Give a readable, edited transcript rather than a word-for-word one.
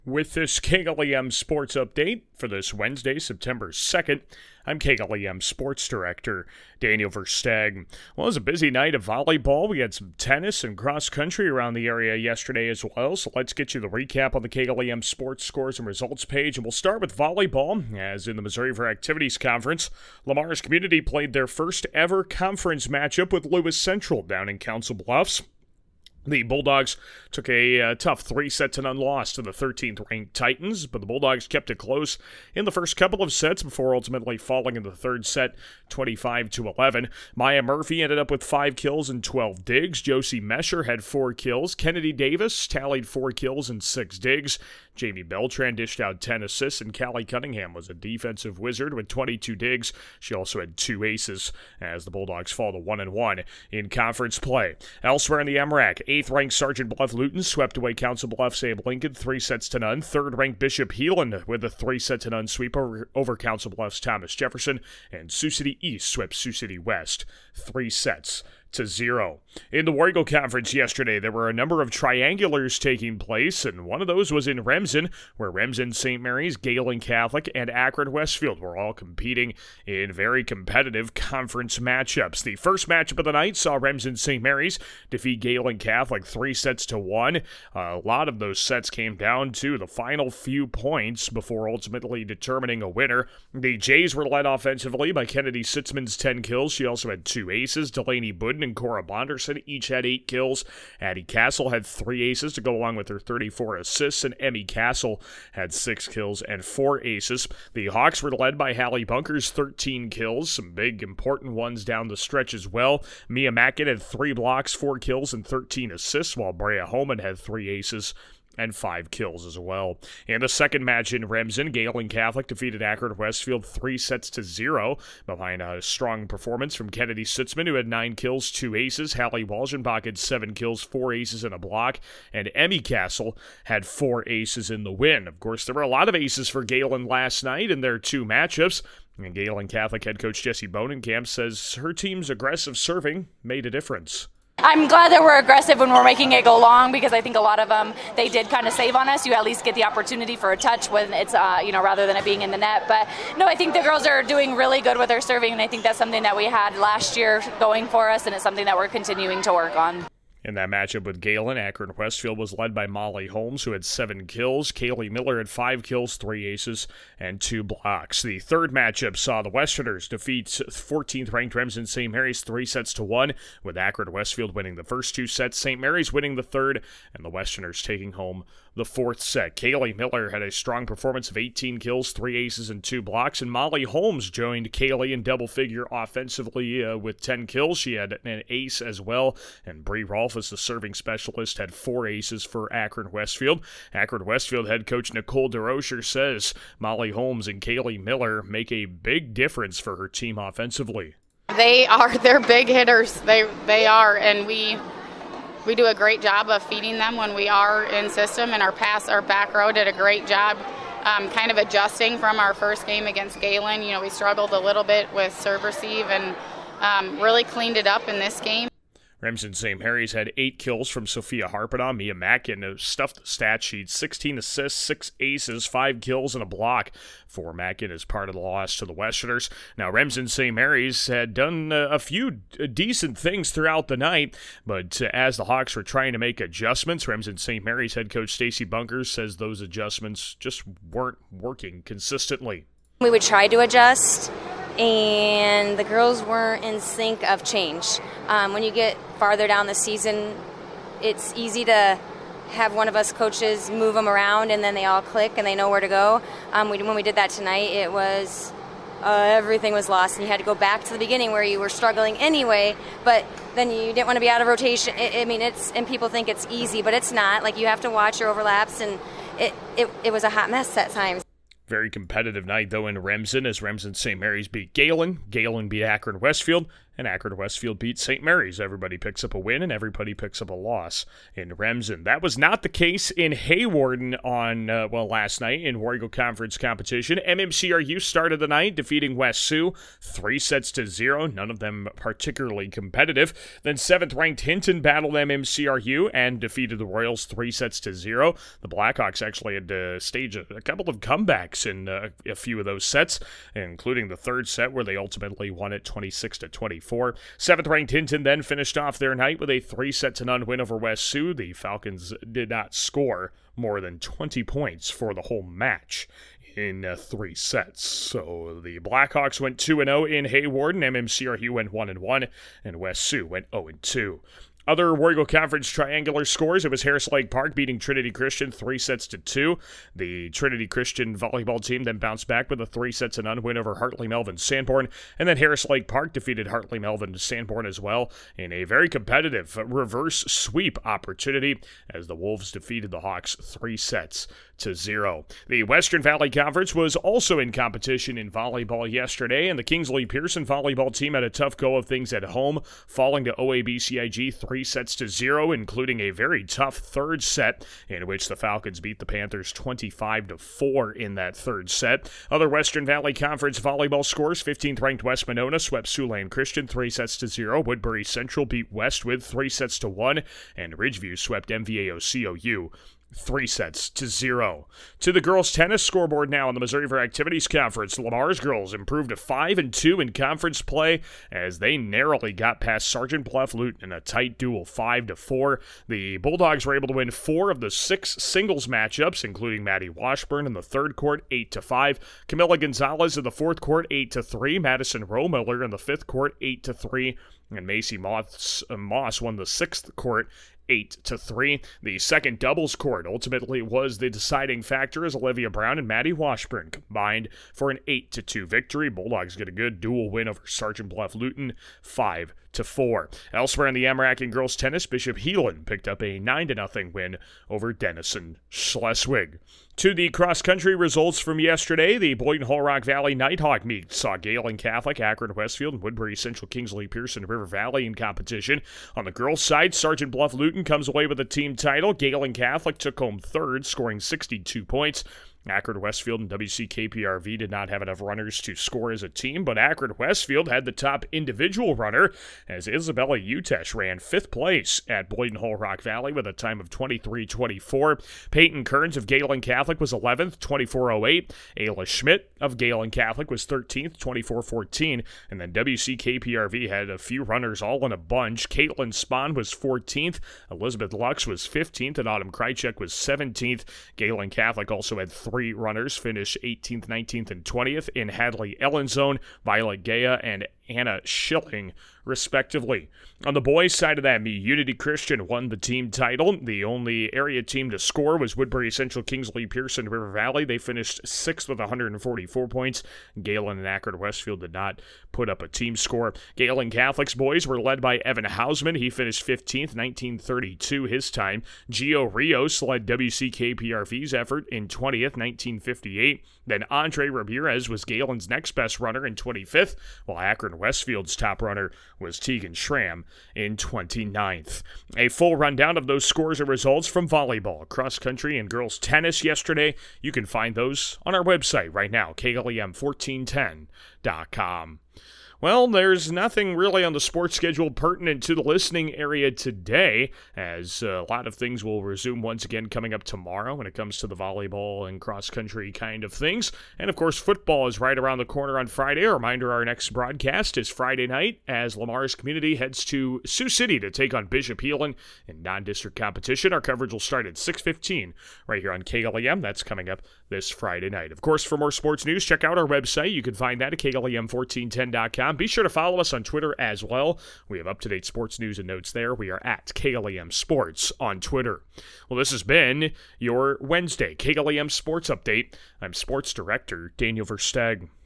With this KLEM Sports Update for this Wednesday, September 2nd, I'm KLEM Sports Director Daniel Versteg. Well, it was a busy night of volleyball. We had some tennis and cross-country around the area yesterday as well, so let's get you the recap on the KLEM Sports Scores and Results page, and we'll start with volleyball, as in the Missouri for Activities Conference. Lamar's Community played their first ever conference matchup with Lewis Central down in Council Bluffs. The Bulldogs took a tough 3-0 loss to the 13th-ranked Titans, but the Bulldogs kept it close in the first couple of sets before ultimately falling in the third set 25-11. Maya Murphy ended up with 5 kills and 12 digs. Josie Mesher had 4 kills. Kennedy Davis tallied 4 kills and 6 digs. Jamie Beltran dished out 10 assists, and Callie Cunningham was a defensive wizard with 22 digs. She also had 2 aces as the Bulldogs fall to 1-1 in conference play. Elsewhere in the MRAC, 8th-ranked Sergeant Bluff Luton swept away Council Bluffs Abe Lincoln 3-0. 3rd-ranked Bishop Heelan with a 3-0 sweep over Council Bluffs Thomas Jefferson, and Sioux City East swept Sioux City West 3-0. In the Warrego Conference yesterday, there were a number of triangulars taking place, and one of those was in Remsen, where Remsen St. Mary's, Galen Catholic, and Akron Westfield were all competing in very competitive conference matchups. The first matchup of the night saw Remsen St. Mary's defeat Galen Catholic 3-1. A lot of those sets came down to the final few points before ultimately determining a winner. The Jays were led offensively by Kennedy Sitzman's 10 kills. She also had 2 aces. Delaney Budden and Cora Bonderson each had 8 kills. Addie Castle had 3 aces to go along with her 34 assists, and Emmy Castle had 6 kills and 4 aces. The Hawks were led by Hallie Bunker's 13 kills, some big important ones down the stretch as well. Mia Mackin had 3 blocks, 4 kills, and 13 assists, while Brea Holman had 3 aces and 5 kills as well. In the second match in Remsen, Galen Catholic defeated Akron Westfield 3-0 behind a strong performance from Kennedy Sitzman, who had 9 kills, 2 aces. Hallie Walgenbach had 7 kills, 4 aces, and a block. And Emmy Castle had 4 aces in the win. Of course, there were a lot of aces for Galen last night in their 2 matchups. And Galen Catholic head coach Jesse Bonenkamp says her team's aggressive serving made a difference. I'm glad that we're aggressive when we're making it go long, because I think a lot of them, they did kind of save on us. You at least get the opportunity for a touch when it's, rather than it being in the net. But no, I think the girls are doing really good with their serving, and I think that's something that we had last year going for us, and it's something that we're continuing to work on. In that matchup with Galen, Akron Westfield was led by Molly Holmes, who had 7 kills. Kaylee Miller had 5 kills, 3 aces, and 2 blocks. The third matchup saw the Westerners defeat 14th-ranked Remsen St. Mary's 3-1, with Akron Westfield winning the first 2 sets, St. Mary's winning the third, and the Westerners taking home the 4th set. Kaylee Miller had a strong performance of 18 kills, 3 aces, and 2 blocks, and Molly Holmes joined Kaylee in double figure offensively with 10 kills. She had an ace as well, and Bree Rolfus, the serving specialist, had 4 aces for Akron Westfield. Akron Westfield head coach Nicole DeRocher says Molly Holmes and Kaylee Miller make a big difference for her team offensively. They're big hitters. They are, and we do a great job of feeding them when we are in system, and our back row did a great job kind of adjusting from our first game against Galen. We struggled a little bit with serve receive and really cleaned it up in this game. Remsen St. Mary's had 8 kills from Sophia Harpana. Mia Mackin stuffed the stat sheet, 16 assists, 6 aces, 5 kills, and a block for Mackin as part of the loss to the Westerners. Now, Remsen St. Mary's had done a few decent things throughout the night, but as the Hawks were trying to make adjustments, Remsen St. Mary's head coach Stacy Bunkers says those adjustments just weren't working consistently. We would try to adjust, and the girls weren't in sync of change. When you get farther down the season, it's easy to have one of us coaches move them around, and then they all click and they know where to go. When we did that tonight, it was everything was lost, and you had to go back to the beginning where you were struggling anyway, but then you didn't want to be out of rotation. And people think it's easy, but it's not. Like, you have to watch your overlaps, and it was a hot mess at times. Very competitive night, though, in Remsen, as Remsen St. Mary's beat Galen. Galen beat Akron Westfield, and Akron Westfield beat St. Mary's. Everybody picks up a win, and everybody picks up a loss in Remsen. That was not the case in Haywarden on, last night in War Eagle Conference competition. MMCRU started the night defeating West Sioux 3-0, none of them particularly competitive. Then 7th-ranked Hinton battled MMCRU and defeated the Royals 3-0. The Blackhawks actually had to stage a couple of comebacks in a few of those sets, including the third set where they ultimately won it 26-24. 7th-ranked Hinton then finished off their night with a 3-0 win over West Sioux. The Falcons did not score more than 20 points for the whole match in 3 sets. So the Blackhawks went 2-0 in Haywarden, MMCRU went 1-1, and West Sioux went 0-2. Other War Eagle Conference triangular scores, it was Harris Lake Park beating Trinity Christian 3-2. The Trinity Christian volleyball team then bounced back with a 3-0 win over Hartley Melvin Sanborn, and then Harris Lake Park defeated Hartley Melvin Sanborn as well in a very competitive reverse sweep opportunity as the Wolves defeated the Hawks 3-0. The Western Valley Conference was also in competition in volleyball yesterday, and the Kingsley Pearson volleyball team had a tough go of things at home, falling to OABCIG 3-0, including a very tough third set in which the Falcons beat the Panthers 25-4 in that third set. Other Western Valley Conference volleyball scores, 15th-ranked West Monona swept Siouxland Christian 3-0. Woodbury Central beat Westwood 3-1, and Ridgeview swept MVAO-COU 3-0. To the girls' tennis scoreboard now on the Missouri for Activities Conference. Lamar's girls improved to 5-2 in conference play as they narrowly got past Sergeant Bluff-Luton in a tight duel 5-4. The Bulldogs were able to win 4 of the 6 singles matchups, including Maddie Washburn in the third court 8-5, Camilla Gonzalez in the fourth court 8-3, Madison Rohmiller in the fifth court 8-3, and Macy Moss won the sixth court 8-3. The second doubles court ultimately was the deciding factor as Olivia Brown and Maddie Washburn combined for an 8-2 victory. Bulldogs get a good dual win over Sergeant Bluff-Luton 5-4. Elsewhere in the Amaracan girls tennis, Bishop Heelan picked up a 9-0 win over Denison Schleswig. To the cross-country results from yesterday, the Boynton Hall Rock Valley Nighthawk meet saw Galen Catholic, Akron Westfield, and Woodbury Central Kingsley Pearson River Valley in competition. On the girls' side, Sergeant Bluff-Luton comes away with a team title. Galen Catholic took home third, scoring 62 points. Akron Westfield and WCKPRV did not have enough runners to score as a team, but Akron Westfield had the top individual runner as Isabella Utesh ran 5th place at Boynton Hall Rock Valley with a time of 23:24. Peyton Kearns of Galen Catholic was 11th, 24:08. Ayla Schmidt of Galen Catholic was 13th, 24:14. And then WCKPRV had a few runners all in a bunch. Caitlin Spahn was 14th, Elizabeth Lux was 15th, and Autumn Krychek was 17th. Galen Catholic also had 3 runners finish 18th, 19th, and 20th in Hadley Ellenzone, Violet Gaya, and Anna Schilling, respectively. On the boys' side of that meet, Unity Christian won the team title. The only area team to score was Woodbury Central Kingsley Pearson River Valley. They finished 6th with 144 points. Galen and Akron Westfield did not put up a team score. Galen Catholic's boys were led by Evan Hausman. He finished 15th, 1932 his time. Gio Rios led WCKPRV's effort in 20th, 1958. Then Andre Ramirez was Galen's next best runner in 25th, while Akron Westfield's top runner was Tegan Schramm in 29th. A full rundown of those scores and results from volleyball, cross country, and girls tennis yesterday. You can find those on our website right now, KLEM1410.com. Well, there's nothing really on the sports schedule pertinent to the listening area today, as a lot of things will resume once again coming up tomorrow when it comes to the volleyball and cross-country kind of things. And, of course, football is right around the corner on Friday. A reminder, our next broadcast is Friday night as Lamar's community heads to Sioux City to take on Bishop Heelan in non-district competition. Our coverage will start at 6:15 right here on KLEM. That's coming up this Friday night. Of course, for more sports news, check out our website. You can find that at KLEM1410.com. Be sure to follow us on Twitter as well. We have up-to-date sports news and notes there. We are at KLEM Sports on Twitter. Well, this has been your Wednesday KLEM Sports Update. I'm Sports Director Daniel Versteg.